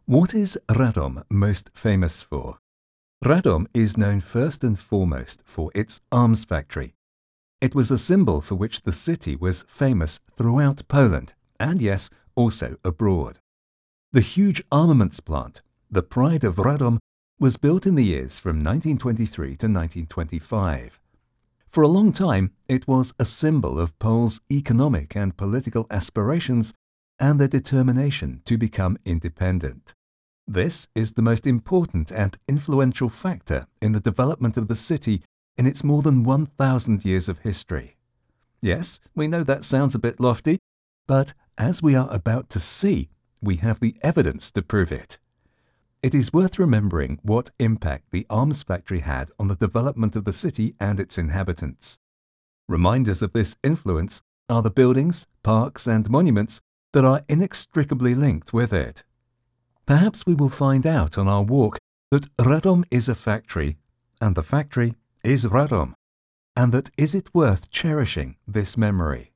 What is Radom most famous for? Radom is known first and foremost for its arms factory. It was a symbol for which the city was famous throughout Poland, and yes, also abroad. The huge armaments plant, the pride of Radom, was built in the years from 1923 to 1925. For a long time, it was a symbol of Poles' economic and political aspirations and their determination to become independent. This is the most important and influential factor in the development of the city in its more than 1,000 years of history. Yes, we know that sounds a bit lofty, but as we are about to see, we have the evidence to prove it. It is worth remembering what impact the arms factory had on the development of the city and its inhabitants. Reminders of this influence are the buildings, parks, and monuments that are inextricably linked with it. Perhaps we will find out on our walk that Radom is a factory, and the factory is Radom, and that is it worth cherishing this memory.